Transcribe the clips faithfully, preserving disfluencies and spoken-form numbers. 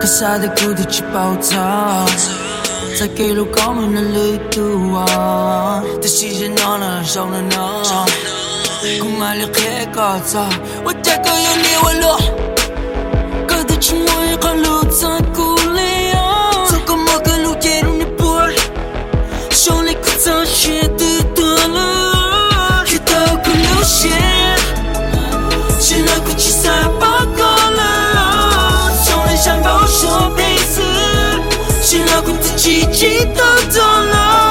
可杀的谷底气爆炸，在给路高明的力度啊，在细节哪能少了呢？公爱里黑高照，我价格有你我落，各的沉默也好路在鼓励啊，走过某个路也容易不爱，手里鼓掌写的多了，去到过流血，是那股气塞爆过了，从来想保守彼此，是那股自己激动懂了。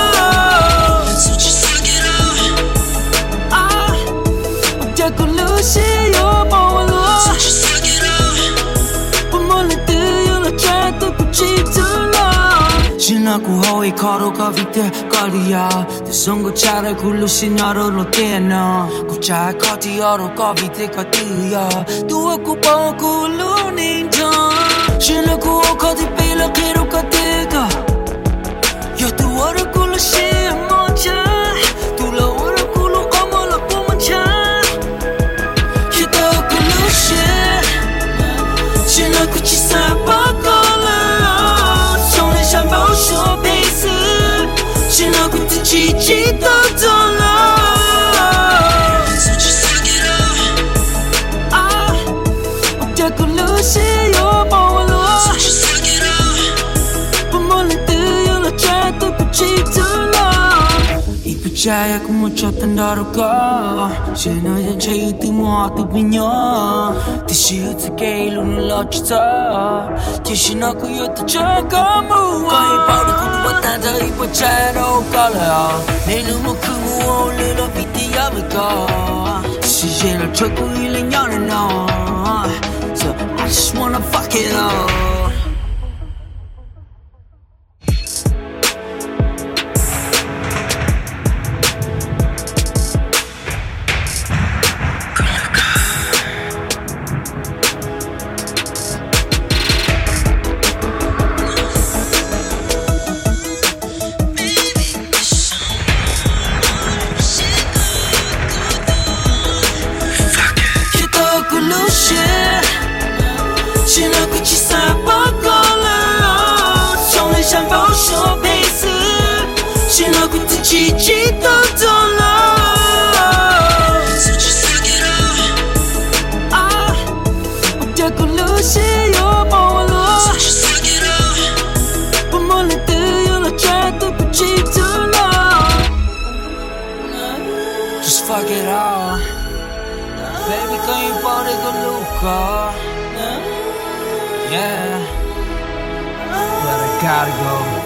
是有把握了，不摸了的有了债都不记得了。是那股后一靠到咖啡店咖喱呀，在送过茶的苦路是那都落电呢。股价靠地奥都咖啡店咖喱呀，都我股帮我股路宁静。是那股我靠地背了黑都咖喱个，要对我的股路是莫家，对了我的股路我摸了不蒙强。是那股气塞爆过了，从来想保守彼此，是那股自己激动懂了。啊，我的股路是有把握了，不摸了的有了债都不记得了。Percaya aku mau coba daruka, sena yang cai tu mau tu punya, tisu terkait lu nak cerita, tisu aku yo terjaga mu. Kau bau aku tu buat tanda ibu caro kala, nelu mu kumu le lo piti ya mereka, si jela cukup hilang yang na, so I just wanna fuck it up.是那股气塞爆过了，从来想保守彼此，是那股自己激动懂了。啊，我的股路是有把握了，不摸了的有了债都不记得了。Just fuck it out, baby， 可以抱这个路口。Yeah, but I gotta go.